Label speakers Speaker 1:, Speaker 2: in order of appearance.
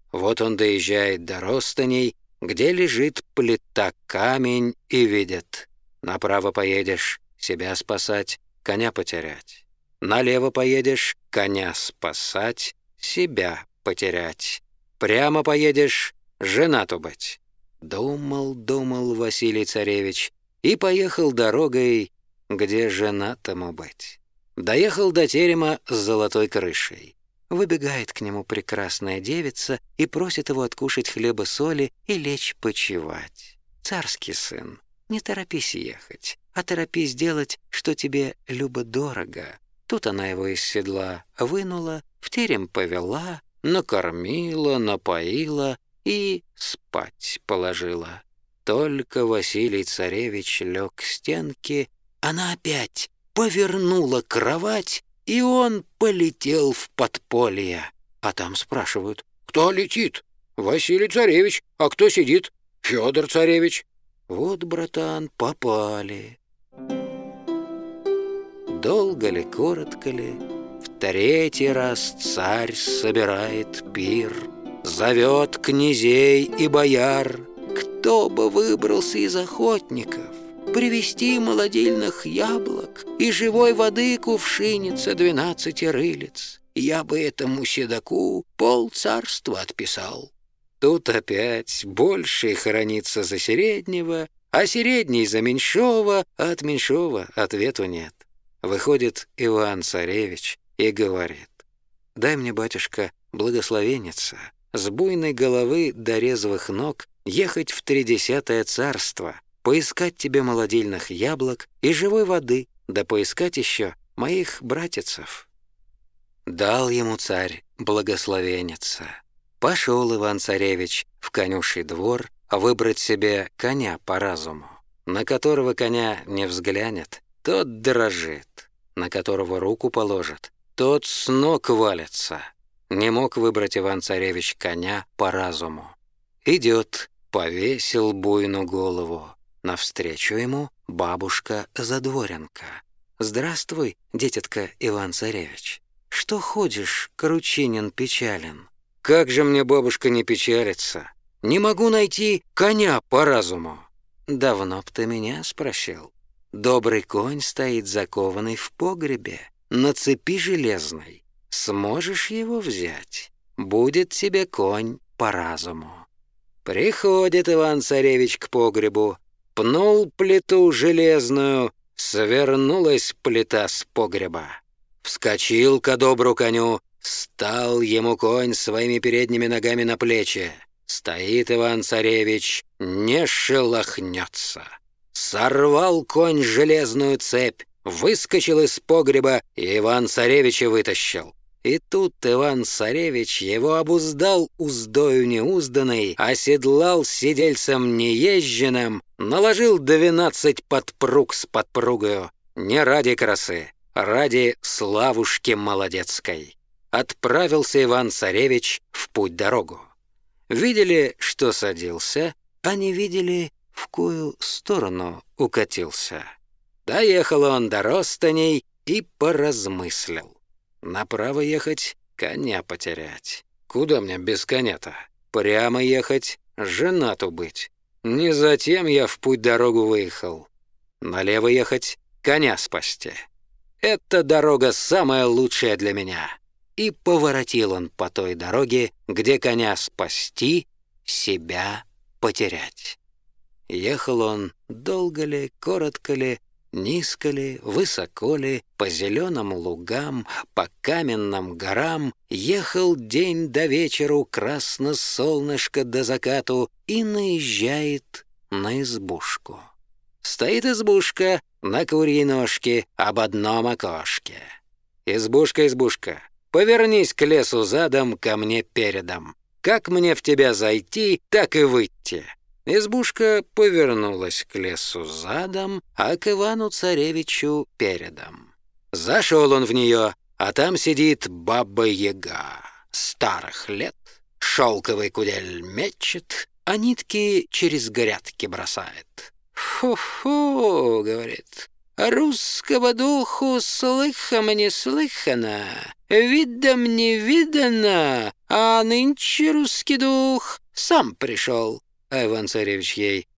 Speaker 1: Вот он доезжает до Ростаней, где лежит плита-камень, и видит: направо поедешь — себя спасать, коня потерять. Налево поедешь — коня спасать, себя потерять. Прямо поедешь — женату быть. Думал, думал Василий Царевич и поехал дорогой, где женатому быть. Доехал до терема с золотой крышей. Выбегает к нему прекрасная девица и просит его откушать хлеба-соли и лечь почевать. «Царский сын, не торопись ехать, а торопись делать, что тебе любо-дорого». Тут она его из седла вынула, в терем повела, накормила, напоила и спать положила. Только Василий Царевич лег к стенке, она опять повернула кровать, и он полетел в подполье. А там спрашивают: «Кто летит?» «Василий Царевич». «А кто сидит?» «Федор Царевич». Вот, братан, попали. Долго ли, коротко ли, в третий раз царь собирает пир, зовет князей и бояр. Кто бы выбрался из охотников привезти молодильных яблок и живой воды кувшиница 12 рылиц, я бы этому седоку полцарства отписал. Тут опять больший хоронится за среднего, а средний за меньшого, а от меньшого ответу нет. Выходит Иван-царевич и говорит: «Дай мне, батюшка, благословенница, с буйной головы до резвых ног ехать в 30-е царство, поискать тебе молодильных яблок и живой воды, да поискать еще моих братицев». Дал ему царь благословенница. Пошел Иван-царевич в конюший двор выбрать себе коня по разуму. На которого коня не взглянет, тот дрожит, на которого руку положит, тот с ног валится. Не мог выбрать Иван-царевич коня по разуму. Идет, повесил буйну голову. Навстречу ему бабушка-задворенка. «Здравствуй, дитятка Иван-царевич. Что ходишь, кручинин печален?» «Как же мне, бабушка, не печалиться? Не могу найти коня по разуму». «Давно б ты меня спросил. Добрый конь стоит закованный в погребе, на цепи железной. Сможешь его взять? Будет тебе конь по разуму». Приходит Иван-царевич к погребу, пнул плиту железную, свернулась плита с погреба. Вскочил ко добру коню, стал ему конь своими передними ногами на плечи. Стоит Иван-царевич, не шелохнется. Сорвал конь железную цепь, выскочил из погреба и Иван-царевича вытащил. И тут Иван-царевич его обуздал уздою неузданной, оседлал сидельцем неезженным, наложил 12 подпруг с подпругою, не ради красы, ради славушки молодецкой. Отправился Иван-царевич в путь-дорогу. Видели, что садился, а не видели, в кою сторону укатился. Доехал он до Ростаней и поразмыслил. Направо ехать, коня потерять. Куда мне без коня-то? Прямо ехать, женату быть. Не затем я в путь-дорогу выехал. Налево ехать, коня спасти. Эта дорога самая лучшая для меня. И поворотил он по той дороге, где коня спасти, себя потерять. Ехал он долго ли, коротко ли, низко ли, высоко ли, по зеленым лугам, по каменным горам, ехал день до вечеру, красно солнышко до закату, и наезжает на избушку. Стоит избушка на курьей ножке об одном окошке. «Избушка, избушка, повернись к лесу задом, ко мне передом. Как мне в тебя зайти, так и выйти». Избушка повернулась к лесу задом, а к Ивану-царевичу передом. Зашел он в нее, а там сидит баба-яга, старых лет, шелковый кудель мечет, а нитки через грядки бросает. «Фу-фу», — говорит, — «русского духу слыхом не слыхано, видом не видано, а нынче русский дух сам пришел». А Иван-царевич ей: